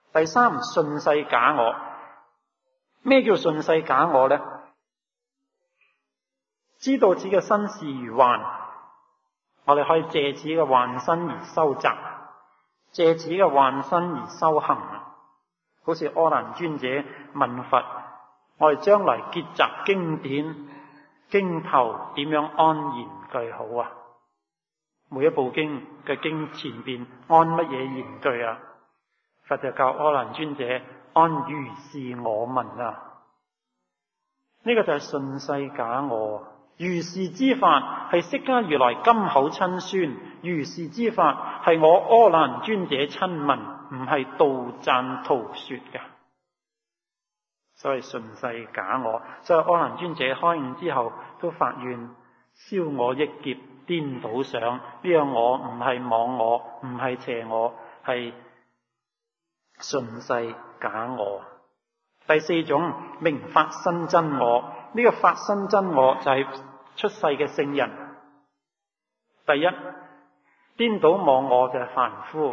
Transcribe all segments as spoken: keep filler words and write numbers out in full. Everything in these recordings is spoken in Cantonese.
第三，順世假我。咩叫順世假我呢？知道自己嘅身是如幻，我哋可以借此嘅幻身而修習，借此嘅幻身而修行。好似阿難尊者問佛，我哋將來結集經典經頭點樣安言句好啊？每一部經嘅經前邊安乜嘢言句啊？佛就教阿難尊者安如是我聞啊！呢、這個就係順世假我。如是之法係釋迦如來金口親宣，如是之法係我阿難尊者親聞，唔係杜撰圖說嘅。所謂順世假我，所以阿難尊者開悟之後都發願消我億劫顛倒想，呢、這個我唔係妄我，唔係邪我，係順世假我。第四種名法身真我，呢、這個法身真我就係出世嘅聖人。第一，顛倒妄我就係凡夫，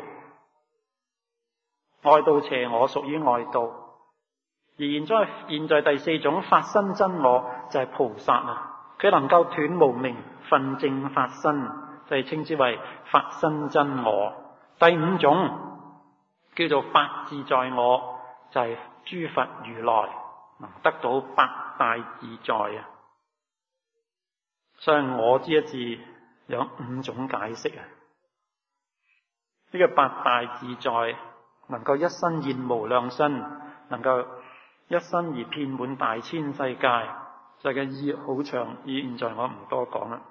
外道邪我屬於外道。而現在現在第四種法身真我就係菩薩啊，佢能夠斷無明，分證法身，就係稱之為法身真我。第五種叫做八自在我，就係、是、諸佛如來能得到八大自在啊。所以我之一字有五種解釋啊。呢、這個八大自在能夠一身現無量身，能夠一身而遍滿大千世界，就嘅意好長，而現在我唔多講啦。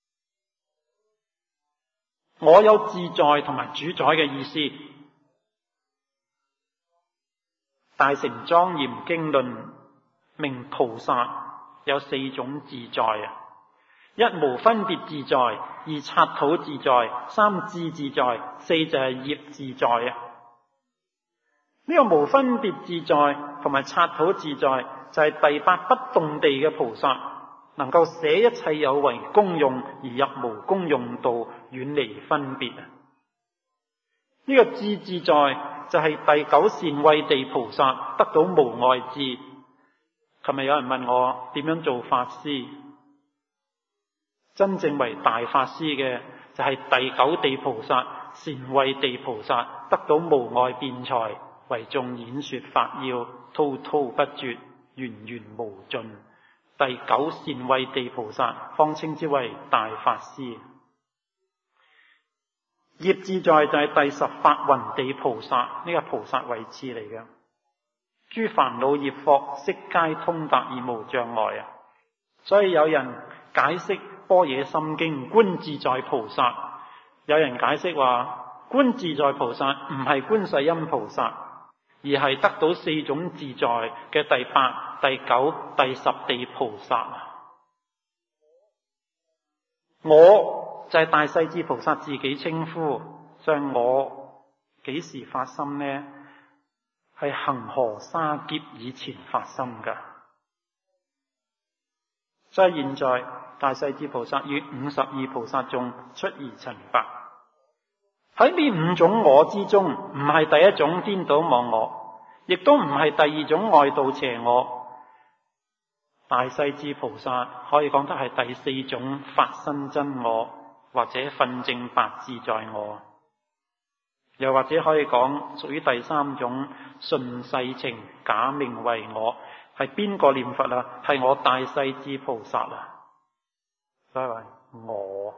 我有自在同埋主宰嘅意思。大乘莊嚴經論名菩薩有四種自在啊。一無分別自在，二剎土自在，三智自在，四就係業自在啊。呢、這個無分別自在同埋剎土自在就係第八不動地嘅菩薩，能夠捨一切有為功用而入無功用道，遠離分別啊。呢、這個智自在就係第九善慧地菩薩，得到無礙智。琴日有人問我點樣做法師？真正為大法師嘅就係第九地菩薩、善慧地菩薩，得到無礙辯才，為眾演說法要，滔滔不絕，源源無盡。第九善慧地菩薩方稱之為大法師。業自在就係第十法雲地菩薩，呢、這個菩薩位次嚟嘅。諸煩惱業惑悉皆通達而無障礙啊！所以有人解釋般若心經觀自在菩薩，有人解釋話觀自在菩薩唔係觀世音菩薩，而係得到四種自在嘅第八、第九、第十地菩薩。我就係大勢至菩薩自己稱呼，所以我幾時發心呢？係恒河沙劫以前發心噶。所以現在大勢至菩薩於五十二菩薩中出而陳白。喺呢五種我之中，唔係第一種顛倒妄我，亦都唔係第二種外道邪我。大勢至菩薩可以講得係第四種法身真我，或者分證八自在我，又或者可以講屬於第三種順世情假名為我。係邊個念佛啊？係我大勢至菩薩啊！所以話我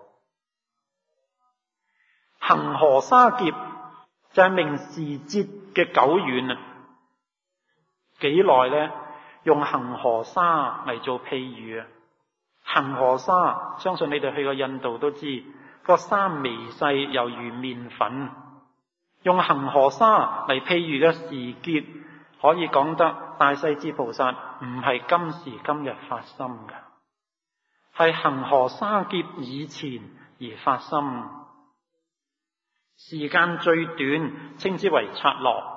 恒河沙劫就係明時節嘅久遠啊！幾耐咧？用恒河沙嚟做譬喻啊！恒河沙，相信你哋去過印度都知，個沙微細猶如麵粉。用恒河沙嚟譬喻嘅時節，可以講得大勢至菩薩唔係今時今日發心嘅，係恒河沙劫以前而發心。時間最短，稱之為剎那。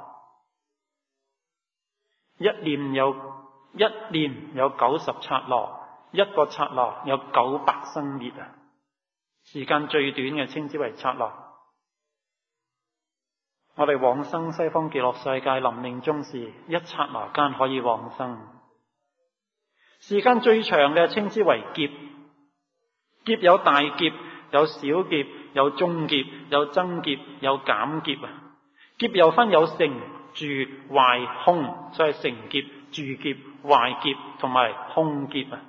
一念有一念有九十剎那，一個剎那有九百生滅啊！時間最短嘅稱之為剎那。 我哋往生西方極樂世界臨命終時，一剎那間可以往生。時間最長嘅稱之為劫，劫有大劫，有小劫，有中劫，有增劫，有減劫啊！劫又分有成、住、壞、空，所以成劫、住劫、壞劫同埋空劫啊！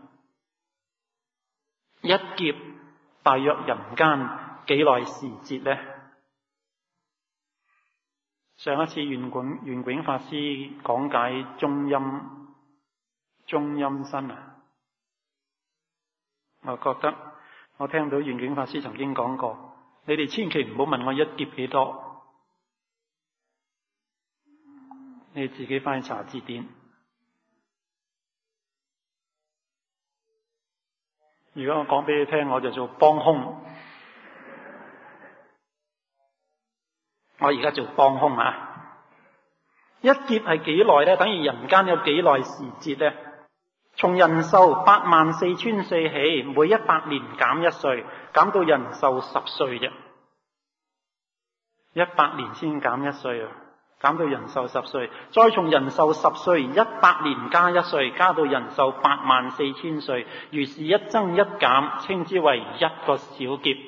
一劫大約人間幾耐時節呢？上一次圓管圓炯法師講解中陰中陰身啊，我覺得我聽到圓炯法師曾經講過，你哋千祈唔好問我一劫幾多，你自己翻去查字典。如果我講俾你聽，我就做幫兇。我而家做幫兇啊！一劫係幾耐呢？等於人間有幾耐時節呢？從人壽八萬四千歲起，每一百年減一歲，減到人壽十歲啫。一百年先減一歲啊，減到人壽十歲，再從人壽十歲一百年加一歲，加到人壽八萬四千歲，如是一增一減，稱之為一個小劫。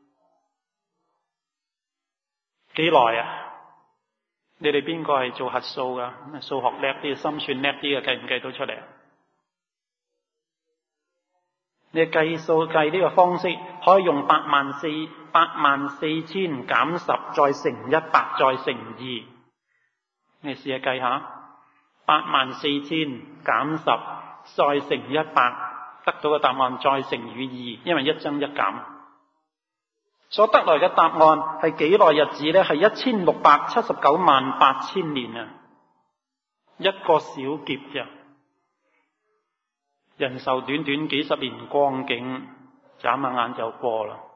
幾耐啊？你哋邊個係做核數噶？數學叻啲，心算叻啲嘅，計唔計到出嚟？你計數計呢個方式，可以用八萬四八萬四千減十，再乘一百，再乘二。你試下計下，八萬四千減十，再乘一百，得到嘅答案再乘以二，因為一增一減。所得來嘅答案係幾耐日子呢？係一千六百七十九萬八千年啊！一個小劫啫，人壽短短幾十年光景，眨下眼就過啦。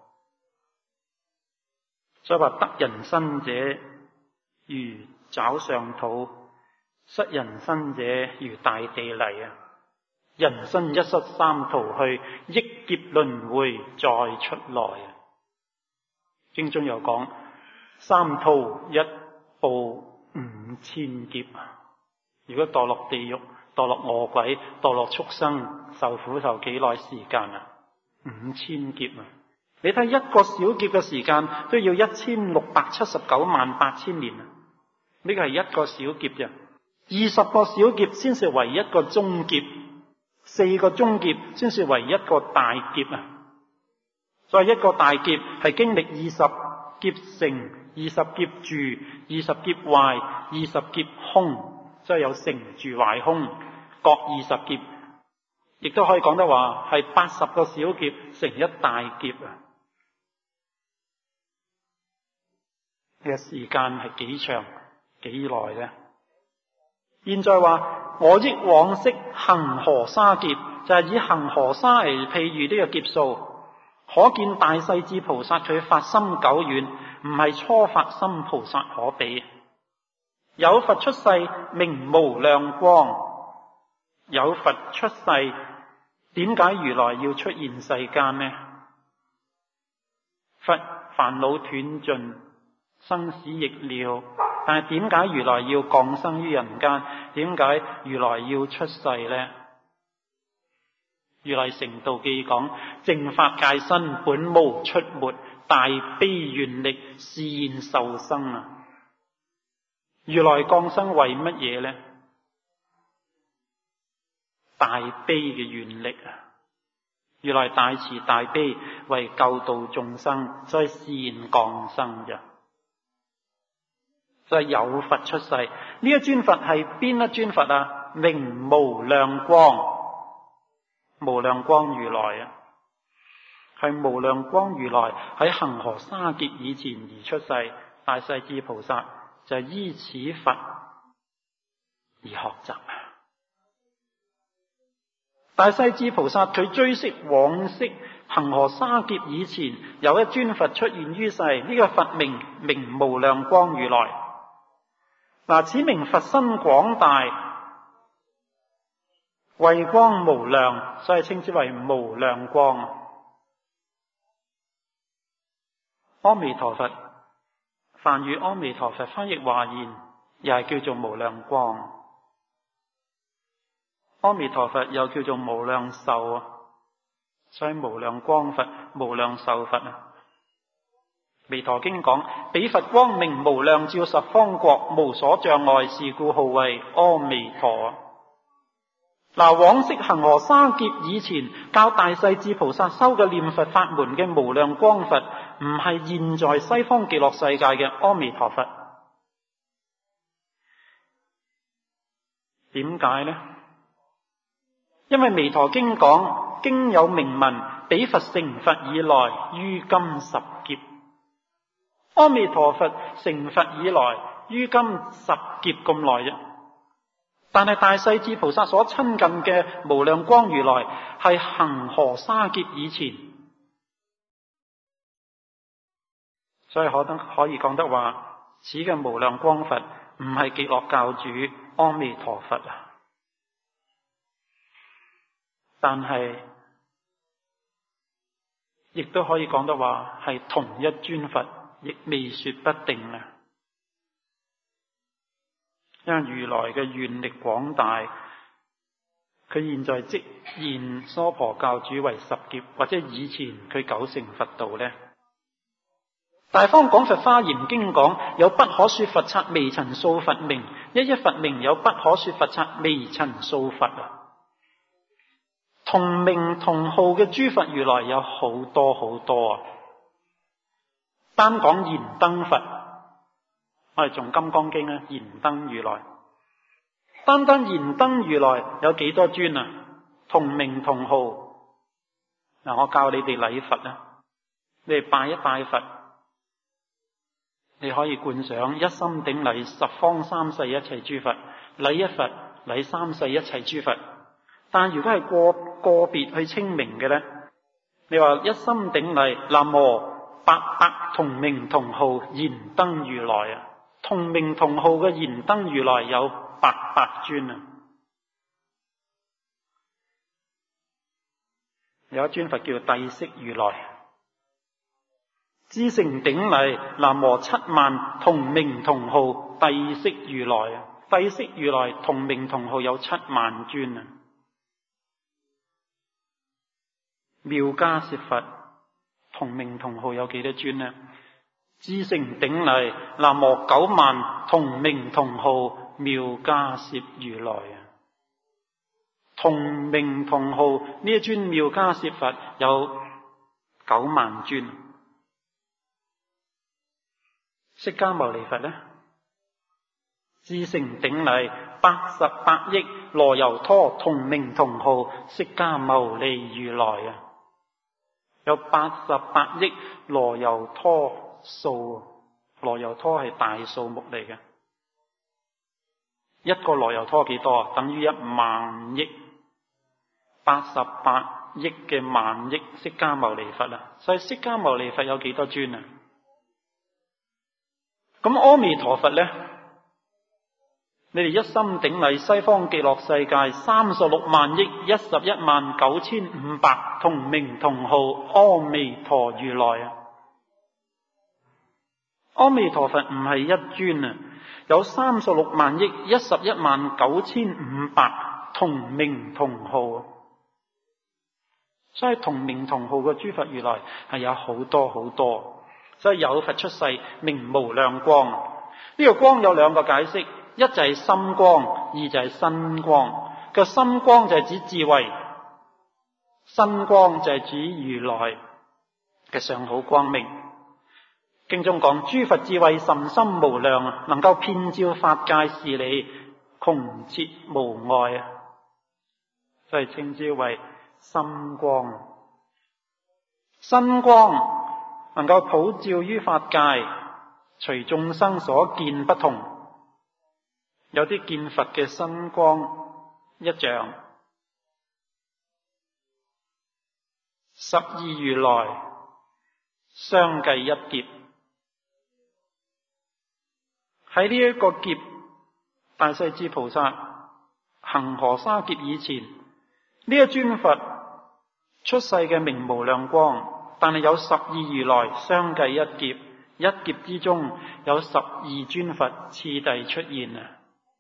所以話得人身者如爪上土，失人身者如大地泥啊！人生一失三途去，億劫輪迴再出來啊！經中又講三途一報五千劫啊！如果墮落地獄、墮落餓鬼、墮落畜生，受苦受幾耐時間啊？五千劫啊！你睇一個小劫嘅時間都要一千六百七十九萬八千年啊！呢個係一個小劫啫，二十個小劫先是為一個中劫，四個中劫先是為一個大劫啊！所以一個大劫係經歷二十劫成、二十劫住、二十劫壞、二十劫空，即係有成住壞空各二十劫，亦都可以講得話係八十個小劫成一大劫啊！呢個時間係幾長幾耐呢？現在話我憶往昔恒河沙劫，就係、是、以恒河沙嚟譬喻呢個劫數。可見大勢至菩薩佢發心久遠，唔係初發心菩薩可比。有佛出世明無量光，有佛出世，點解如來要出現世間呢？佛煩惱斷盡，生死亦了，但係點解如來要降生於人間？點解如來要出世呢？如來成道記講，正法界身本無出沒，大悲願力示現受生啊！如來降生為乜嘢呢？大悲嘅願力啊！如來大慈大悲，為救度眾生，所以示現降生啫。所以有佛出世，呢一尊佛係邊一尊佛啊？明無量光。無量光如來啊，係無量光如來喺恒河沙劫以前而出世，大勢至菩薩就係依此佛而學習啊！大勢至菩薩佢追識往昔恒河沙劫以前有一尊佛出現於世，呢、這個佛名明無量光如來。嗱，此名佛身廣大，慧光無量，所以稱之為無量光。阿彌陀佛梵語阿彌陀佛翻譯華言，又係叫做無量光。阿彌陀佛又叫做無量壽啊，所以無量光佛、無量壽佛啊。彌陀經講：彼佛光明無量，照十方國，無所障礙，是故號為阿彌陀。嗱，往昔恒河沙劫以前教大勢至菩薩修嘅念佛法門嘅無量光佛，唔係現在西方極樂世界嘅阿彌陀佛。點解呢？因為彌陀經講，經有明文，彼佛成佛以來，於今十劫。阿彌陀佛成佛以來，於今十劫咁耐啫。但係大勢至菩薩所親近嘅無量光如來，係恒河沙劫以前。所以可得可以講得話，此嘅無量光佛唔係極樂教主阿彌陀佛啊。但係亦都可以講得話係同一尊佛，亦未說不定啊。因為如來嘅願力廣大，佢現在即現娑婆教主為十劫，或者以前佢九成佛道呢。大方廣佛華嚴經講，有不可說佛剎微塵數佛名，一一佛名有不可說佛剎微塵數佛啊。同名同號嘅諸佛如來有好多好多啊。單講燃燈佛，我哋從金剛經咧，燃燈如來，單單燃燈如來有幾多尊啊？同名同號。嗱，我教你哋禮佛啊，你哋拜一拜佛，你可以觀想一心頂禮十方三世一切諸佛，禮一佛，禮三世一切諸佛。但如果係個個別去稱名嘅呢，你話一心頂禮南無八百同名同號燃燈如來啊，同名同號嘅燃燈如來有八百尊啊。有一尊佛叫帝釋如來，至誠頂禮南無七萬同名同號帝釋如來啊，帝釋如來同名同號有七萬尊啊。妙迦葉佛同名同號有幾多尊呢？至誠頂禮南無九萬同名同號妙迦葉如來啊。同名同號呢一尊妙迦葉佛有九萬尊。釋迦牟尼佛呢？至誠頂禮八十八億羅睺拖同名同號釋迦牟尼如來啊。有八十八億羅睺拖數，羅睺拖係大數目嚟嘅。一個羅睺拖幾多啊？等於一萬億，八十八億嘅萬億釋迦牟尼佛啊！所以釋迦牟尼佛有幾多尊啊？咁阿彌陀佛呢？你哋一心頂禮西方極樂世界三十六萬億一十一萬九千五百同名同號阿彌陀如來啊！阿彌陀佛唔係一尊啊，有三十六萬億一十一萬九千五百同名同號啊！所以同名同號嘅諸佛如來係有好多好多，所以有佛出世名無量光。呢、這個光有兩個解釋。一就係心光，二就係身光。個心光就係指智慧，身光就係指如來嘅上好光明。經中講諸佛智慧甚深無量，能夠遍照法界事理，窮徹無礙啊！所以稱之為心光。身光能夠普照於法界，隨眾生所見不同。有啲見佛嘅身光一丈，十二如來相繼一劫。喺呢一個劫，大勢至菩薩恒河沙劫以前，呢一尊佛出世嘅名無量光，但係有十二如來相繼一劫， 一劫之中有十二尊佛次第出現啊！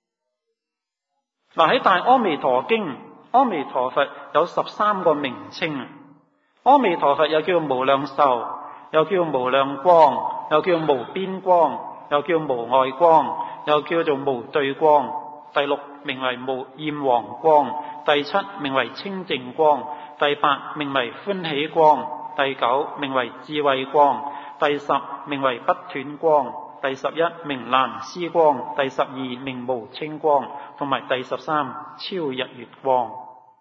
嗱，喺《大阿彌陀經》，阿彌陀佛有十三個名稱啊！阿彌陀佛又叫無量壽，又叫無量光，又叫無邊光，又叫無礙光，又叫做無對光。第六名為無焰王光，第七名為清淨光，第八名為歡喜光，第九名為智慧光，第十名為不斷光，第十一名難思光，第十二名無清光，同埋第十三超日月光。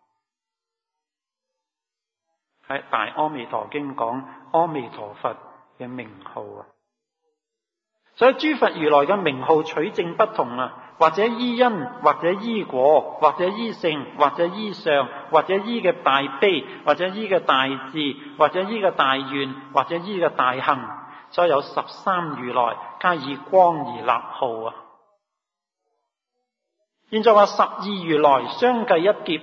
喺《大阿彌陀經》講阿彌陀佛嘅名號啊，所以諸佛如來嘅名號取正不同啊，或者依因，或者依果，或者依性，或者依相，或者依嘅大悲，或者依嘅大智，或者依嘅大願，或者依嘅大行，所以有十三如來加以光而立號啊。現在話十二如來相繼一劫，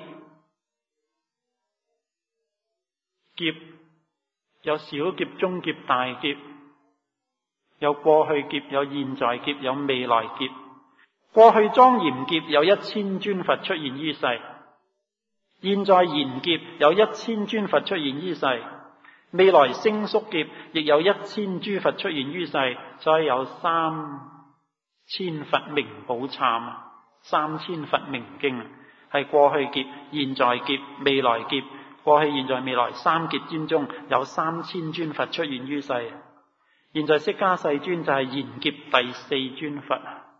劫有小劫、中劫、大劫，有過去劫，有現在劫，有未來劫。過去莊嚴劫有一千尊佛出現於世，現在賢劫有一千尊佛出現於世，未來星宿劫亦有一千諸佛出現於世，所以有三千佛名寶懺，三千佛名經，係過去劫、現在劫、未來劫，過去、現在、未來三劫之中有三千尊佛出現於世。現在釋迦世尊就係賢劫第四尊佛，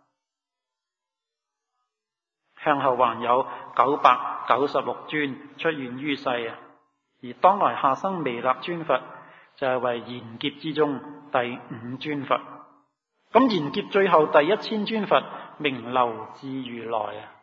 向後還有九百九十六尊出現於世啊！而當來下生彌勒尊佛就係為賢劫之中第五尊佛。咁賢劫最後第一千尊佛名樓至如來啊！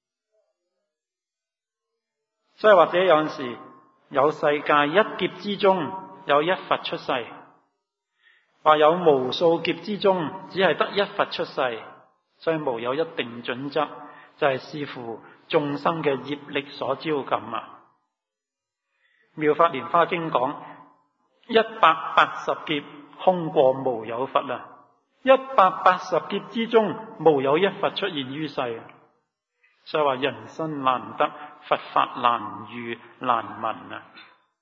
所以或者有陣時有世界一劫之中有一佛出世，話有無數劫之中只係得一佛出世，所以無有一定準則，就係視乎眾生嘅業力所招感啊。妙法蓮華經講一百八十劫空過無有佛啊，一百八十劫之中無有一佛出現於世，所以話人生難得，佛法難遇難聞啊。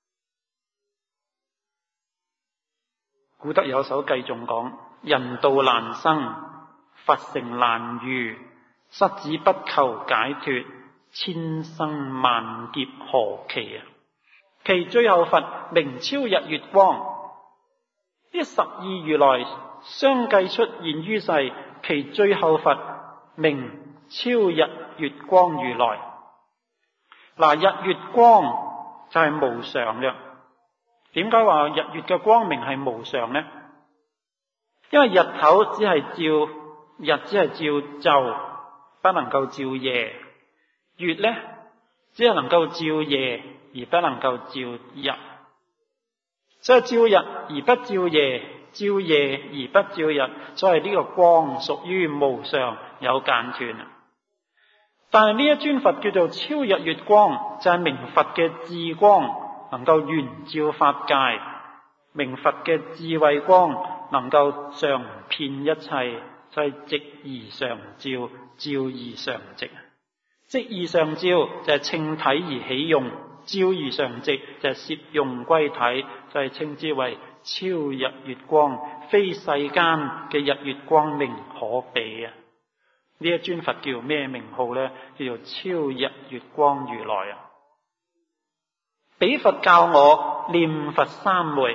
古德有首偈仲講，人道難生，佛成難遇，失子不求解脫，千生萬劫何期啊！其最後佛名超日月光，呢十二如來相繼出現於世，其最後佛名超日月光如來。嗱，日月光就係無常嘅。點解話日月嘅光明係無常呢？因為日頭只係照日，只係照晝，不能夠照夜；月呢，只係能夠照夜，而不能夠照日。所以照日而不照夜，照夜而不照日，所以呢個光屬於無常，有間斷。但係呢一尊佛叫做超日月光，就係明佛嘅智光，能夠圓照法界，明佛嘅智慧光能夠常遍一切，所以直而常照，照而常直。直而常照就係稱體而起用，照而常直就係攝用歸體，就係稱之為超日月光，非世間嘅日月光明可比啊！呢一尊佛叫咩名號呢？叫做超日月光如來啊！彼佛教我念佛三昧，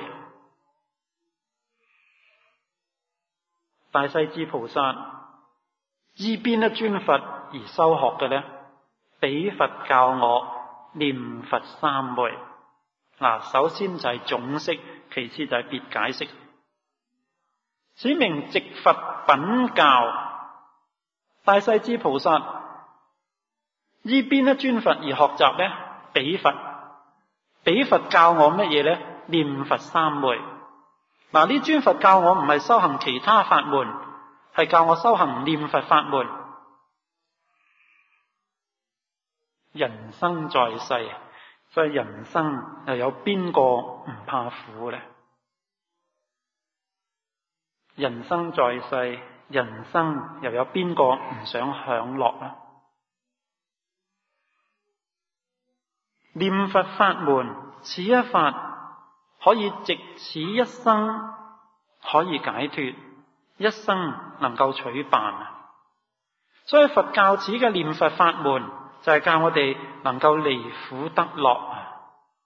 大勢至菩薩依邊一尊佛而修學嘅呢？彼佛教我念佛三昧。嗱，首先就係總釋，其次就係別解釋。此名直佛品教。大勢至菩薩依邊一尊佛而學習呢？彼佛。彼佛教我乜嘢呢？念佛三昧。嗱，呢尊佛教我唔係修行其他法門，係教我修行念佛法門。人生在世，所以人生又有邊個唔怕苦呢？ 人生在世，人生又有邊個唔想享樂啊？念佛法門，此一法可以藉此一生可以解脫，一生能夠取辦啊！所以佛教此嘅念佛法門就係教我哋能夠離苦得樂啊！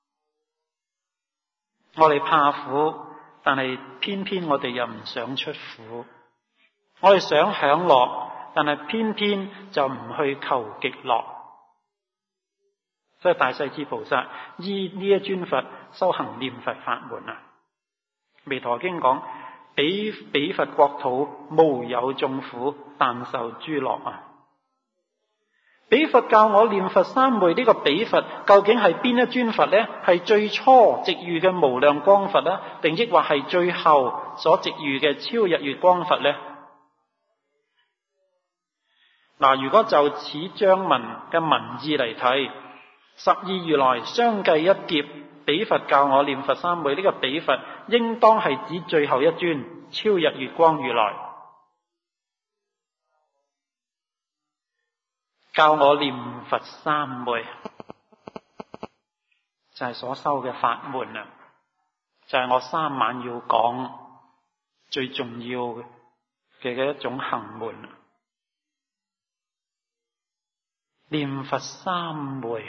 我哋怕苦，但係偏偏我哋又唔想出苦；我哋想享樂，但係偏偏就唔去求極樂。所以大勢至菩薩依呢一尊佛修行念佛法門啊！彌陀經講，彼彼佛國土無有眾苦，但受諸樂啊！彼佛教我念佛三昧，呢個彼佛究竟係邊一尊佛呢？係最初值遇嘅無量光佛呢？定抑或係最後所值遇嘅超日月光佛呢？嗱，如果就此章文嘅文意嚟睇，十二如來相繼一劫，彼佛教我念佛三昧，呢個彼佛應當係指最後一尊超日月光如來，教我念佛三昧，就係所修嘅法門啊！就係我三晚要講最重要嘅嘅一種行門啊！念佛三昧，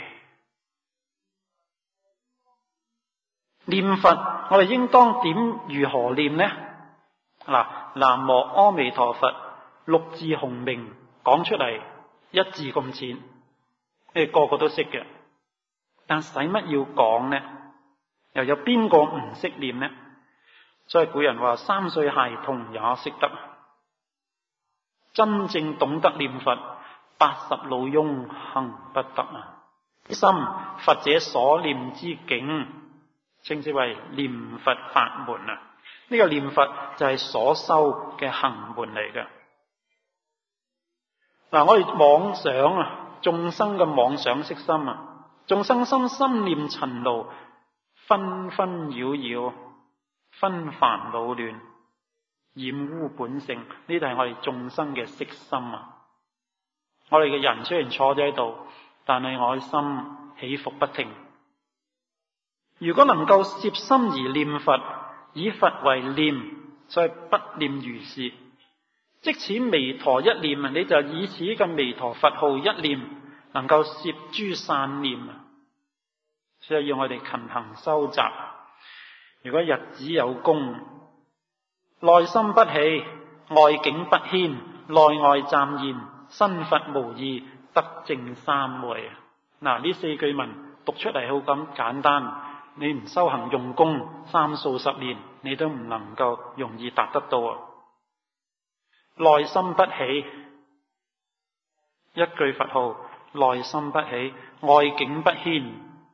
念佛我哋應當點如何念呢？嗱，南無阿彌陀佛六字洪名講出嚟，一字咁淺，你哋個個都識嘅，但使乜要講呢？又有邊個唔識念呢？所以古人話三歲孩童也識得，真正懂得念佛，八十老翁行不得啊！心佛者所念之境，稱之為念佛法門啊！呢個念佛就係所修嘅行門嚟嘅。嗱，我哋妄想啊，眾生嘅妄想識心啊，眾生心心念塵勞，紛紛擾擾，紛煩惱亂，染污本性，呢啲係我哋眾生嘅識心啊！我哋嘅人雖然坐咗喺度，但係我嘅心起伏不停。如果能夠攝心而念佛，以佛為念，所以不念如是。即此彌陀一念啊，你就以此嘅彌陀佛號一念，能夠攝諸散念啊。所以要我哋勤行修習。如果日子有功，內心不起，外境不牽，內外暫然，身佛無異，得正三昧。嗱，呢四句文讀出嚟好咁簡單，你唔修行用功三數十年，你都唔能夠容易達得到啊！內心不起，一句佛號，內心不起，外境不牽，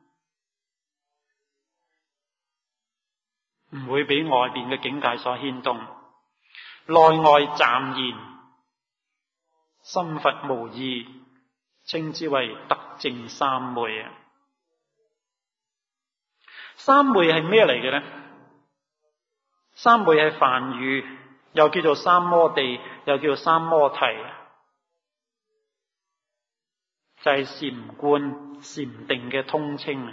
唔會俾外邊嘅境界所牽動，內外暫然，心佛無異，稱之為得正三昧啊！三昧係咩嚟嘅呢？三昧係梵語，又叫做三摩地，又叫做三摩提，就係禪觀、禪定嘅通稱啊！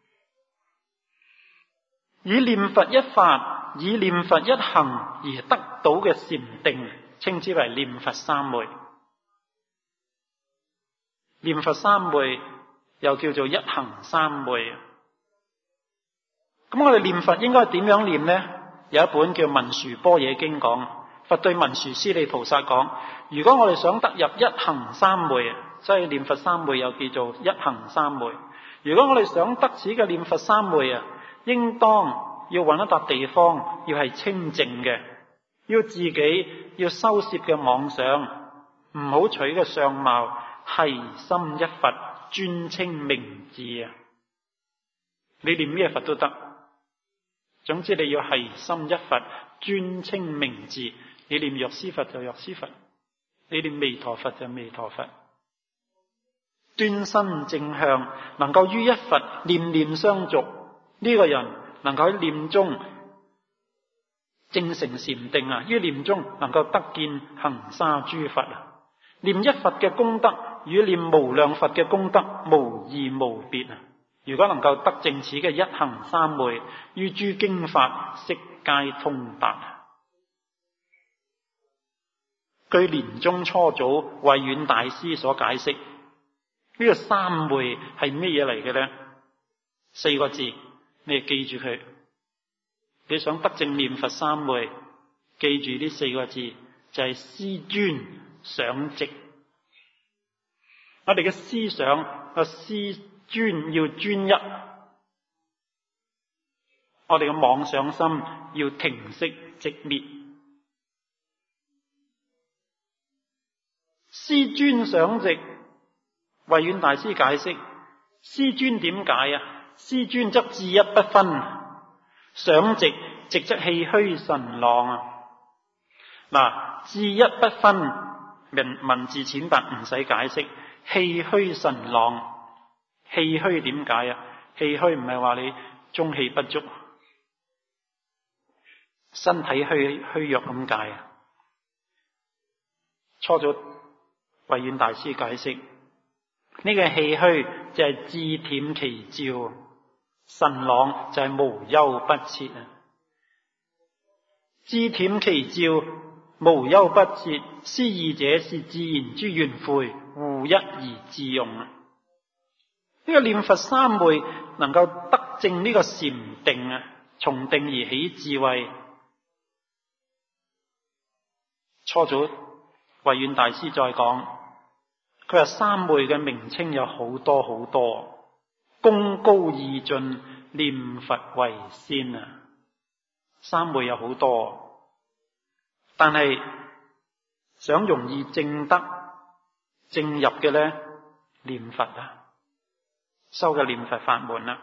以念佛一法，以念佛一行而得到嘅禪定，稱之為念佛三昧。念佛三昧又叫做一行三昧。咁我哋念佛應該點樣念呢？有一本叫《文殊般若經》講，佛對文殊師利菩薩講：如果我哋想得入一行三昧，所以念佛三昧又叫做一行三昧。如果我哋想得此嘅念佛三昧啊，應當要揾一笪地方，要係清淨嘅，要自己要收攝嘅妄想，唔好取嘅相貌，係心一佛，專稱名字啊！你念咩佛都得。總之你要係心一佛，專稱名字。你念藥師佛就藥師佛，你念彌陀佛就彌陀佛。端身正向，能夠於一佛念念相續，呢、這個人能夠喺念中證成禪定啊，於念中能夠得見恆沙諸佛啊。念一佛嘅功德與念無量佛嘅功德無異無別啊。如果能夠得證此嘅一行三昧，於諸經法悉皆通達。據蓮宗初祖慧遠大師所解釋，呢、這個三昧係咩嘢嚟嘅呢？四個字，你記住佢。你想得證念佛三昧，記住呢四個字，就係思專想直。我哋嘅思想個思專要專一，我哋嘅妄想心要停息直滅。思專想直，慧遠大師解釋：思專點解啊？思專則志一不分，想直直則氣虛神朗啊！嗱，志一不分，文文字淺白唔使解釋。氣虛神朗，氣虛點解啊？氣虛唔係話你中氣不足，身體虛虛弱咁解啊。初咗慧遠大師解釋，呢個氣虛就係志恬其照，神朗就係無憂不切啊。志恬其照，無憂不切，思義者是自然之緣會，互一而自用啊。呢個念佛三昧能夠得證呢個禪定啊，從定而起智慧。初祖慧遠大師再講，佢話三昧嘅名稱有好多好多，功高義盡，念佛為先啊。三昧有好多，但係想容易證得證入嘅咧，念佛啊，修嘅念佛法門啊。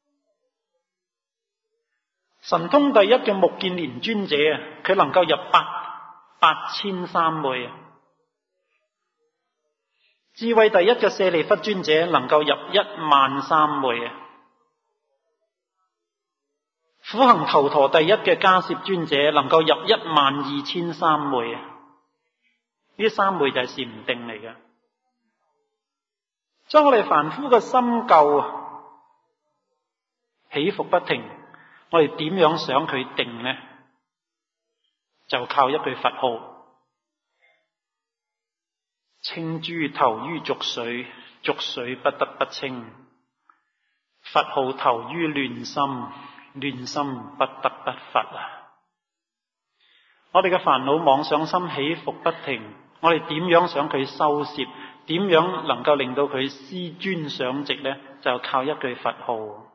神通第一嘅目犍連尊者啊，佢能夠入八八千三昧啊。智慧第一嘅舍利弗尊者能夠入一萬三昧啊。苦行頭陀第一嘅迦葉尊者能夠入一萬二千三昧啊！呢三昧就係禪定嚟嘅。所以我哋凡夫嘅心垢啊，起伏不停，我哋點樣想佢定呢？就靠一句佛號，清珠投於濁水，濁水不得不清；佛號投於亂心，亂心不得不佛啊！我哋嘅煩惱妄想心起伏不停，我哋點樣想佢收攝？點樣能夠令到佢思專想直呢？就靠一句佛號。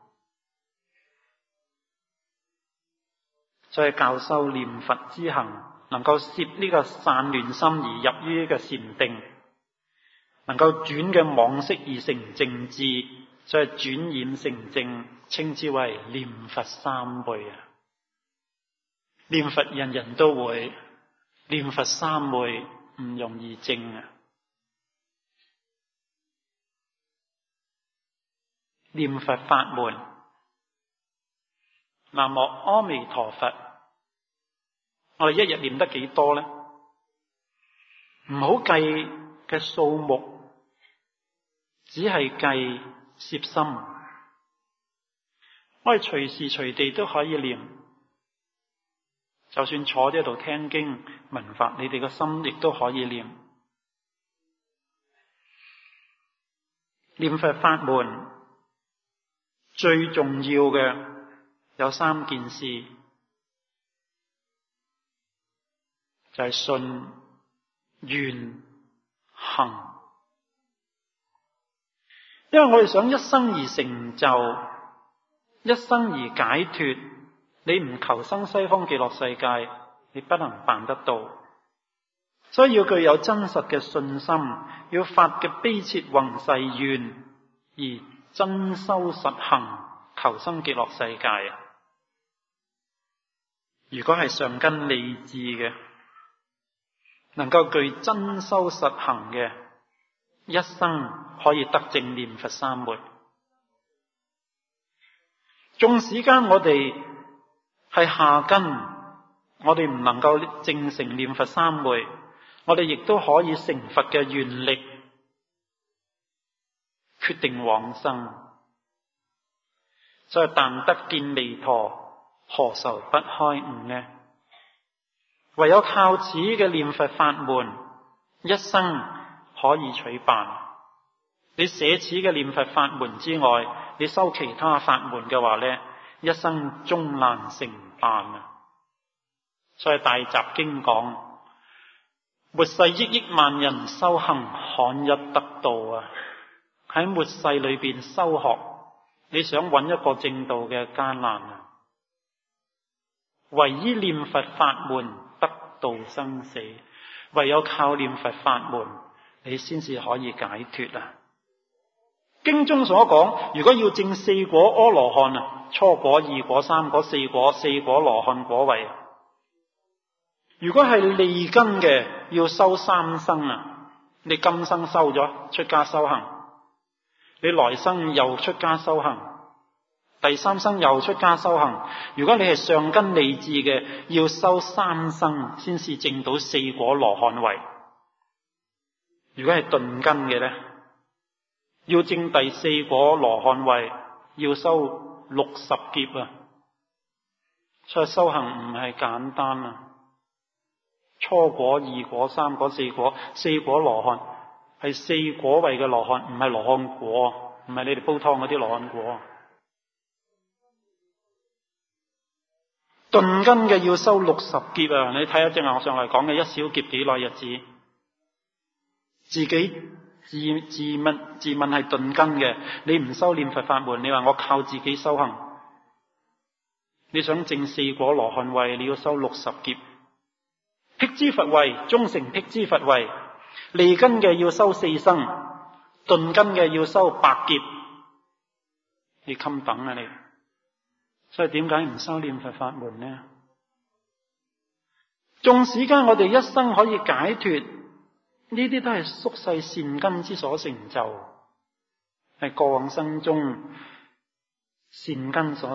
所以教修念佛之行，能夠攝呢個散亂心而入於呢個禪定，能夠轉嘅妄識而成正智，所以轉染成正，稱之為念佛三昧啊！念佛人人都會，念佛三昧唔容易證啊！念佛法門，南無阿彌陀佛。我哋一日念得幾多呢？唔好計嘅數目，只係計攝心。我哋隨時隨地都可以念，就算坐喺度聽經聞法，你哋個心亦都可以念。念佛法門最重要嘅有三件事，就係信、願、行。因為我哋想一生而成就，一生而解脫，你唔求生西方極樂世界，你不能辦得到。所以要具有真實嘅信心，要發嘅悲切宏誓願，而真修實行，求生極樂世界啊！如果係上根利智嘅，能夠具真修實行嘅，一生可以得證念佛三昧。縱使間我哋係下根我哋唔能夠證成念佛三昧，我哋亦都可以成佛嘅願力，決定往生。所以但得見彌陀，何愁不開悟呢？唯有靠此嘅念佛法門，一生可以取辦。你捨此嘅念佛法門之外，你修其他法門嘅話呢，一生終難成辦啊！所以大集經講，末世億億萬人修行，罕一得道啊！喺末世裏邊修學，你想揾一個正道嘅艱難啊！唯依念佛法門得道生死，唯有靠念佛法門，你先至可以解脫啊！經中所講，如果要證四果阿羅漢啊，初果、二果、三果、四果，四果羅漢果位。如果係利根嘅，要修三生啊！你今生修咗，出家修行，你來生又出家修行，第三生又出家修行。如果你係上根利智嘅，要修三生先至證到四果羅漢位。如果係鈍根嘅咧，要證第四果羅漢位，要修六十劫啊！所以修行唔係簡單啊！初果、二果、三果、四果，四果羅漢係四果位嘅羅漢，唔係羅漢果，唔係你哋煲湯嗰啲羅漢果。鈍根嘅要修六十劫啊！你睇下正話我上嚟講嘅一小劫幾耐日子，自己自自問自問係鈍根嘅，你唔修念佛法門，你話我靠自己修行，你想證四果羅漢位，你要修六十劫。辟支佛位，終成辟支佛位，利根嘅要修四生，鈍根嘅要修百劫，你襟等啊你！所以點解唔修念佛法門呢？縱使間我哋一生可以解脫，呢啲都係宿世善根之所成就，係過往生中善根所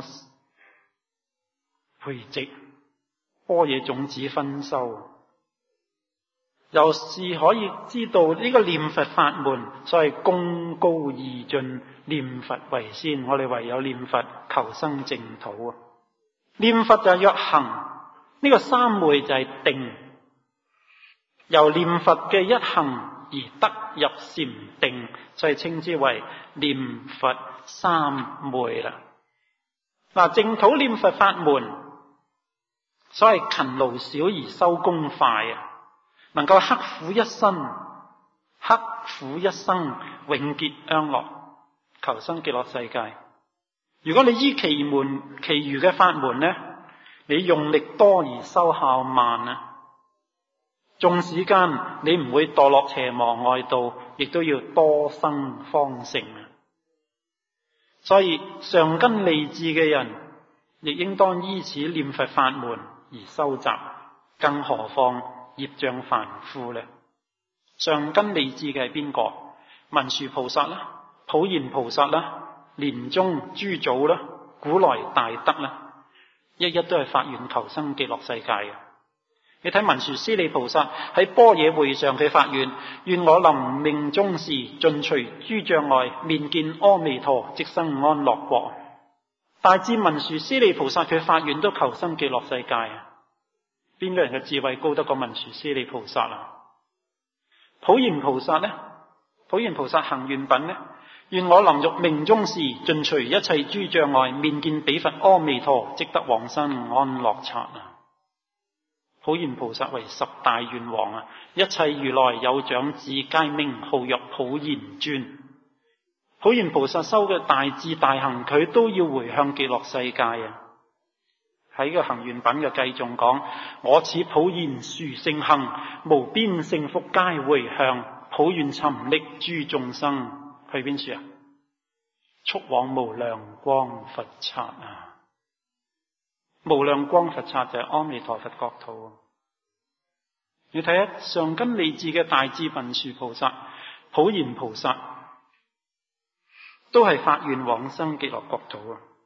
培植，般若種子分修。又是可以知道呢個念佛法門，所謂功高義盡，念佛為先。我哋唯有念佛求生淨土啊！念佛就係約行，呢個三昧就係定。由念佛嘅一行而得入禪定，所以稱之為念佛三昧啦。嗱，淨土念佛法門，所謂勤勞少而收功快啊！能夠刻苦一生，刻苦一生，永結安樂，求生極樂世界。如果你依其門其餘嘅法門呢，你用力多而收效慢啊！縱使間你唔會墮落邪魔外道，亦都要多生方成啊！所以上根利智嘅人，亦應當依此念佛法門而修習，更何況業障凡夫咧？上根利智嘅係邊個？文殊菩薩啦，普賢菩薩啦，蓮宗諸祖啦，古來大德啦，一一都係發願求生極樂世界嘅。你睇文殊師利菩薩喺般若會上佢發願，願我臨命終時盡除諸障礙，面見阿彌陀，即生安樂國。大至文殊師利菩薩佢發願都求生極樂世界啊！邊個人嘅智慧高得過文殊師利菩薩啊？普賢菩薩呢？普賢菩薩行願品呢？願我臨欲命終時盡除一切諸障礙，面見彼佛阿彌陀，即得往生安樂剎啊！普賢菩薩為十大願王啊！一切如來有長子皆名號曰普賢尊。普賢菩薩修嘅大智大行，佢都要回向極樂世界啊！喺個行願品嘅偈仲講：我此普賢殊勝行，無邊勝福皆回向，普願尋歷諸眾生。去邊處啊？速往無量光佛剎啊！無量光佛剎就係阿彌陀佛國土。你睇下上根利智嘅大智文殊菩薩、普賢菩薩，都係發願往生極樂國土啊！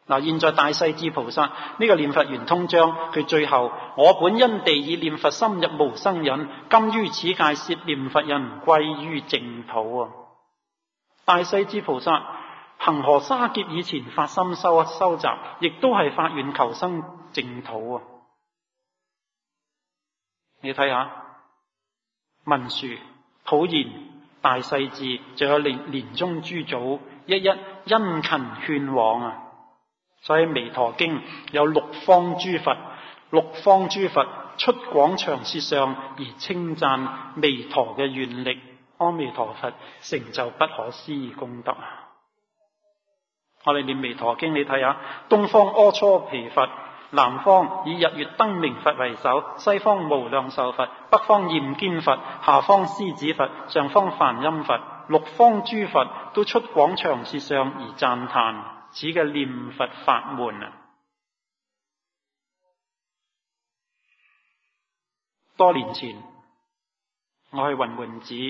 嗱，現在大勢至菩薩呢、這個念佛圓通章，佢最後我本因地以念佛深入無生忍，今於此界攝念佛人歸於淨土啊！大勢至菩薩恒河沙劫以前發心修修習，亦都係發願求生淨土啊！你睇下文殊、普賢、大勢至，仲有蓮蓮宗諸祖，一一殷勤勸往啊！所以《彌陀經》有六方諸佛，六方諸佛出廣長舌相而稱讚彌陀嘅願力，阿彌陀佛成就不可思議功德啊！我哋念《彌陀經》，你睇下，東方阿閦鞞佛，南方以日月燈明佛為首，西方無量壽佛，北方焰肩佛，下方獅子佛，上方梵音佛，六方諸佛都出廣長舌相而讚歎此嘅念佛法門啊！多年前我去雲門寺，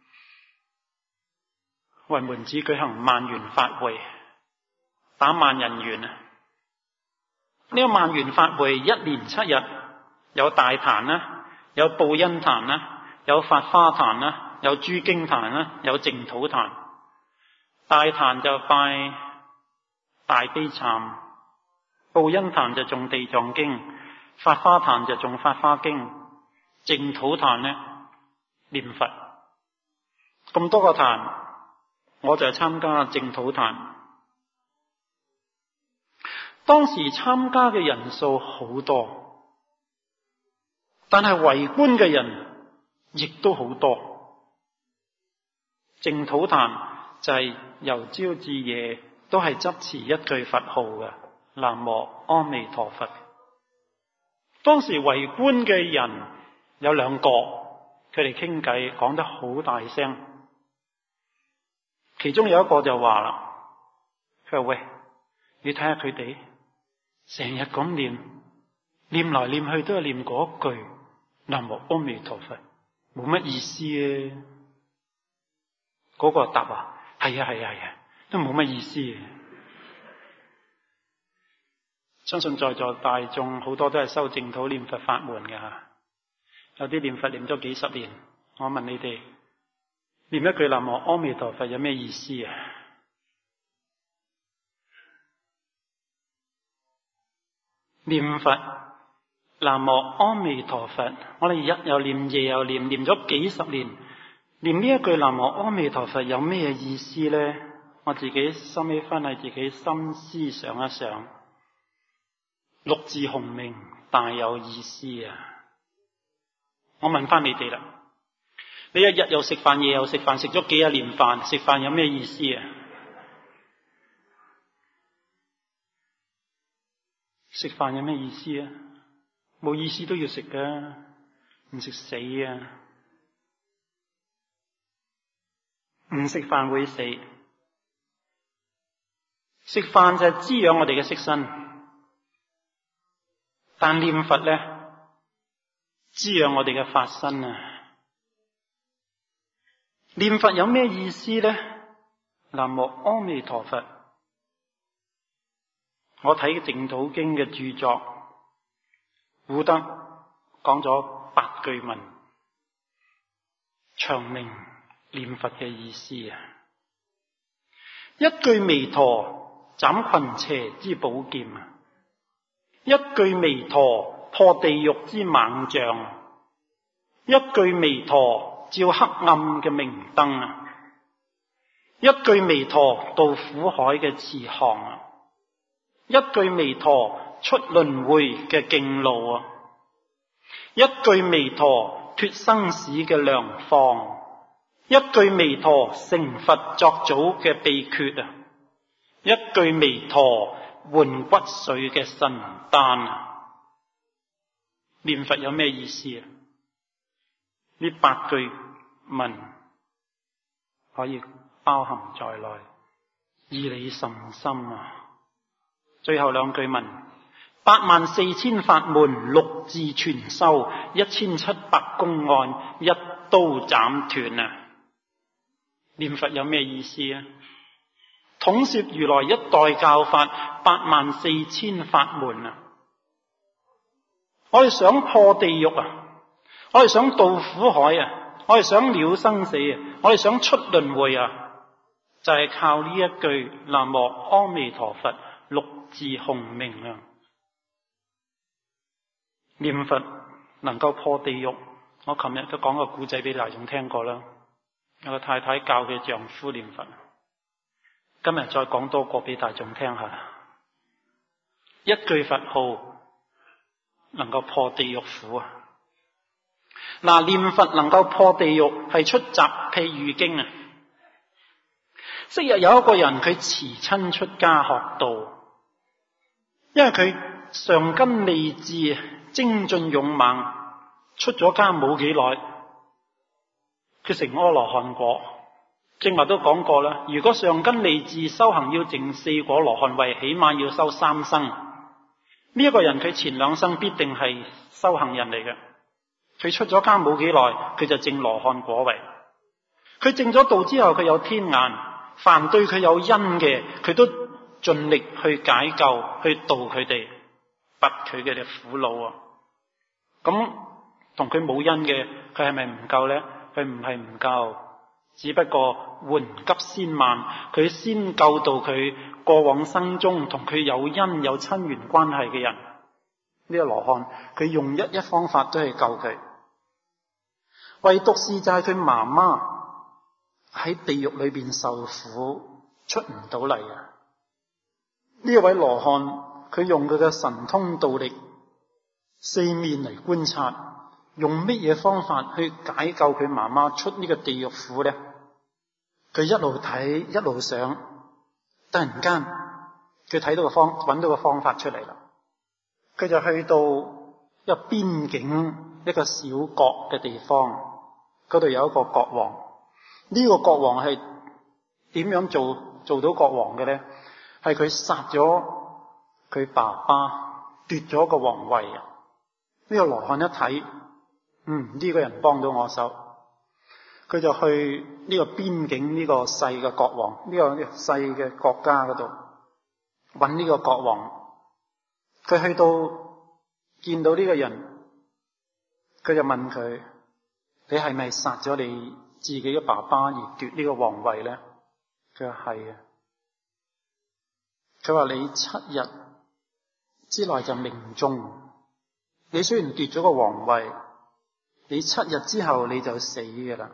雲門寺舉行萬緣法會，打萬人緣啊！呢個萬緣法會一連七日，有大壇啦，有報恩壇啦，有法花壇啦，有諸經壇啦，有淨土壇。大壇就拜大悲懺，報恩壇就誦地藏經，法花壇就誦法花經，淨土壇呢念佛。咁多個壇，我就參加淨土壇。當時參加嘅人數好多，但係圍觀嘅人亦都好多。淨土壇就係由朝至夜都係執持一句佛號嘅南無阿彌陀佛。當時圍觀嘅人有兩個，佢哋傾偈講得好大聲，其中有一個就話啦，佢話喂，你睇下佢哋成日咁念，念來念去都係念嗰句南無阿彌陀佛，冇乜意思啊。嗰個答啊，係啊係啊係啊，都冇乜意思啊。相信在座大眾好多都係修淨土念佛法門嘅吓，有啲念佛念咗幾十年。我問你哋，念一句南無阿彌陀佛有咩意思啊？念佛南無阿彌陀佛，我哋日又念夜又念，念咗幾十年，念呢一句南無阿彌陀佛有咩意思呢？我自己收尾翻嚟自己深思想一想，六字洪名大有意思啊！我問翻你哋啦，你一日又食飯，夜又食飯，食咗幾廿年飯，食飯有咩意思啊？食飯有咩意思啊？冇意思都要食噶，唔食死啊！唔食飯會死，食飯就係滋養我哋嘅色身，但念佛咧滋養我哋嘅法身啊！念佛有咩意思咧？南無阿彌陀佛。我睇《淨土經》嘅著作，古德講咗八句文，長明念佛嘅意思啊！一句彌陀斬群邪之寶劍啊！一句彌陀破地獄之猛將啊！一句彌陀照黑暗嘅明燈啊！一句彌陀渡苦海嘅慈航啊！一句彌陀出輪迴嘅徑路啊！一句彌陀脫生死嘅良方，一句彌陀成佛作祖嘅秘訣啊！一句彌陀換骨髓嘅神丹啊！念佛有咩意思啊？呢八句文可以包含在內，義理甚深啊！最後兩句文，八萬四千法門六字全修，一千七百公案一刀斬斷啊！念佛有咩意思啊？ 統攝如來一代教法，八萬四千法門啊！我哋想破地獄啊，我哋想渡苦海啊，我哋想了生死啊，我哋想出輪迴啊，就係、是、靠呢一句南無阿彌陀佛六字洪名啊！念佛能夠破地獄。我琴日都講個故仔俾大眾聽過啦，有個太太教佢丈夫念佛，今日再講多個俾大眾聽下。一句佛號能夠破地獄苦啊！嗱，念佛能夠破地獄係出自譬喻經啊。昔日有一個人，佢辭親出家學道，因為佢上根利智，精進勇猛。出咗家冇幾耐，佢成阿羅漢果。正話都講過啦，如果上根利智修行要證四果羅漢位，起碼要修三生。呢、這、一個人佢前兩生必定係修行人嚟嘅。佢出咗家冇幾耐，佢就證羅漢果位。佢證咗道之後，佢有天眼，凡對佢有因嘅，佢都盡力去解救，去度佢哋，拔佢嘅苦惱啊！咁同佢冇因嘅，佢係咪唔夠呢？佢唔係唔夠，只不過緩急先慢。佢先救到佢過往生中同佢有因有親緣關係嘅人。呢、這個羅漢，佢用一一方法都係救佢，唯獨是就係佢媽媽喺地獄裏邊受苦出唔到嚟啊！呢一位羅漢，佢用佢嘅神通道力，四面嚟觀察。用乜嘢方法去解救佢媽媽出呢個地獄苦呢？佢一路睇一路想，突然間佢睇到個方，揾到個方法出嚟啦。佢就去到一個邊境一個小國嘅地方，嗰度有一個國王。呢、這個國王係點樣做做到國王嘅呢？係佢殺咗佢爸爸，奪咗個皇位啊！呢、這個羅漢一睇。嗯，呢、這個人幫到我手，佢就去呢個邊境呢個細嘅國王，呢、這個細嘅國家嗰度揾呢個國王。佢去到見到呢個人，佢就問佢：你係咪殺咗你自己嘅爸爸而奪呢個皇位呢？佢話係啊。佢話你七日之內就命中，你雖然奪咗個皇位，你七日之後你就死㗎啦！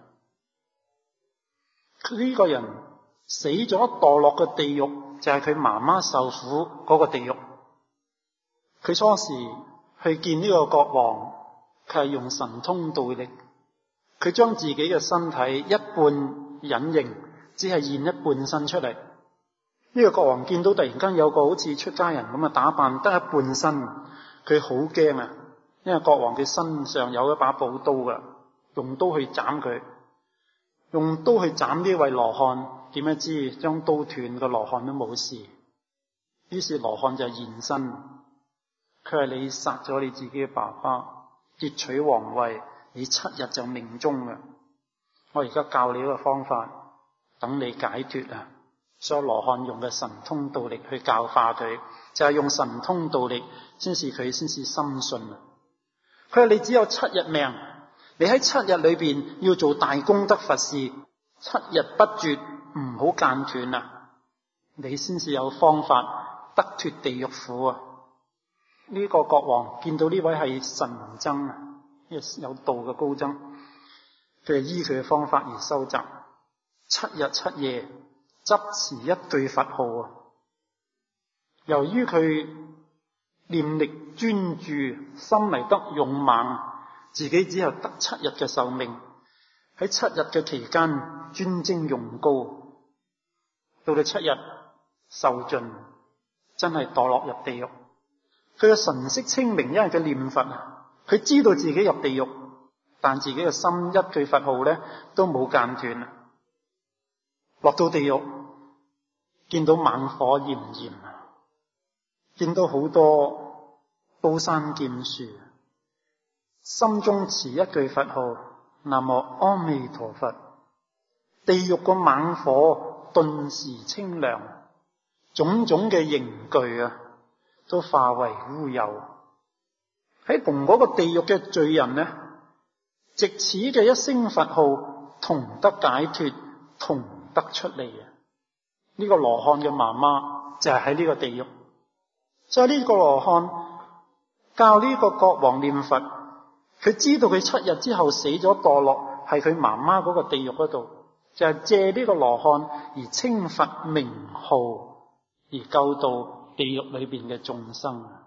呢個人死咗墮落嘅地獄，就係佢媽媽受苦嗰個地獄。佢初時去見呢個國王，佢係用神通道力，佢將自己嘅身體一半隱形，只係現一半身出嚟。呢個國王見到突然間有個好似出家人咁嘅打扮，得一半身，佢好驚啊！因為國王佢身上有一把寶刀噶，用刀去斬佢，用刀去斬呢位羅漢，點樣知將刀斷個羅漢都冇事。於是羅漢就現身，佢話你殺咗你自己嘅爸爸，奪取皇位，你七日就命終啦。我而家教你一個方法，等你解脫啊！所以羅漢用嘅神通道力去教化佢，就係、是、用神通道力先使佢先至深信啊！佢話你只有七日命，你喺七日裏邊要做大功德佛事，七日不絕，唔好間斷啊！你先至有方法得脫地獄苦啊！呢、這個國王見到呢位係神僧啊，有道嘅高僧，佢係依佢嘅方法而收集，七日七夜執持一句佛號啊！由於佢念力專注，心嚟得勇猛，自己只有得七日嘅壽命。喺七日嘅期間專精用功，到到七日壽盡，真係墮落入地獄。佢嘅神色清明，因為佢念佛啊，佢知道自己入地獄，但自己嘅心一句佛號咧都冇間斷啊！落到地獄，見到猛火炎炎啊！見到好多刀山劍樹，心中持一句佛號：南無阿彌陀佛。地獄個猛火頓時清涼， 種種嘅刑具啊，都化為烏有。喺同嗰個地獄嘅罪人呢，藉此嘅一聲佛號，同得解脫，同得出嚟啊！呢個羅漢嘅媽媽就係喺呢個地獄，所以呢個羅漢教呢個國王念佛，佢知道佢七日之後死咗墮落，係佢媽媽嗰個地獄嗰度，就係借呢個羅漢而稱佛名號，而救度地獄裏邊嘅眾生。